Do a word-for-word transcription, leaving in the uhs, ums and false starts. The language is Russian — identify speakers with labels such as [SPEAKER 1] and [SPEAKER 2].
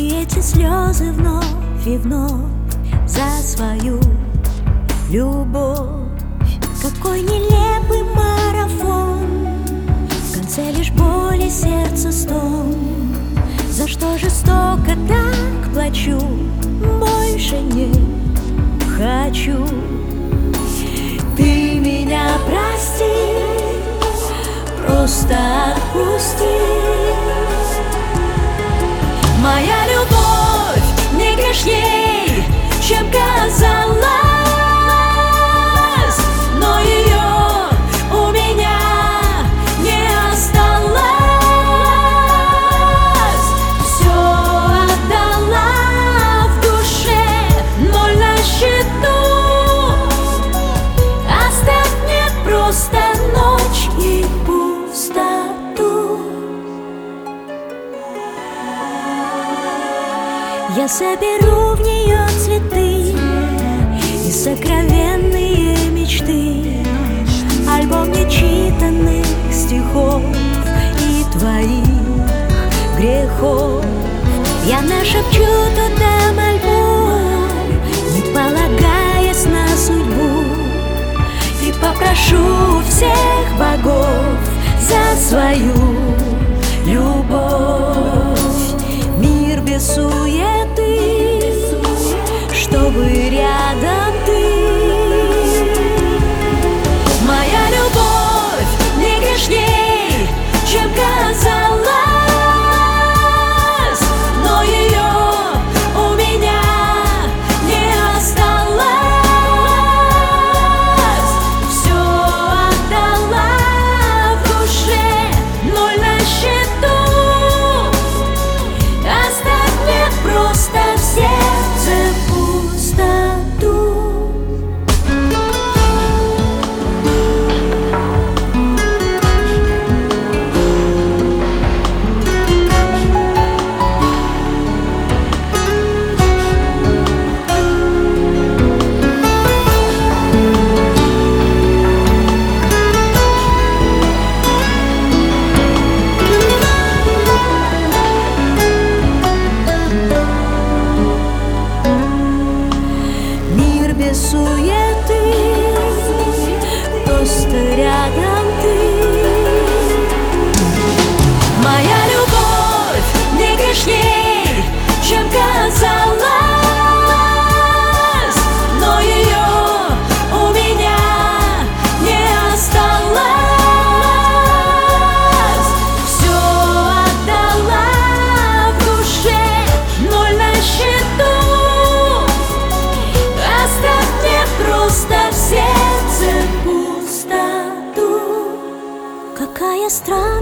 [SPEAKER 1] И эти слезы вновь и вновь за свою любовь. Какой нелепый марафон, в конце лишь боль и сердце стон. За что жестоко так плачу, больше не хочу. Ты меня прости, просто отпусти. Моя любовь не грешней, чем казалось, но ее у меня не осталось. Все отдала в душе, ноль на счету. Оставь мне просто ночь и пустоту. Я соберу в нее цветы и сокровенные мечты, альбом нечитанных стихов и твоих грехов. Я нашепчу туда мольбу, не полагаясь на судьбу, и попрошу всех богов за свою любовь. Мир без суеты, чтобы рядом ты. Моя любовь не грешней, чем казалось, но ее у меня не осталось. Все отдала в душе, ноль на счету. Оставь мне просто в сердце пустоту. Без суеты, просто рядом ты. Моя любовь не грешней, чем казалось, но ее у меня не осталось. Все отдала в душе, ноль на счету. Оставь мне просто в сердце пустоту. Какая странная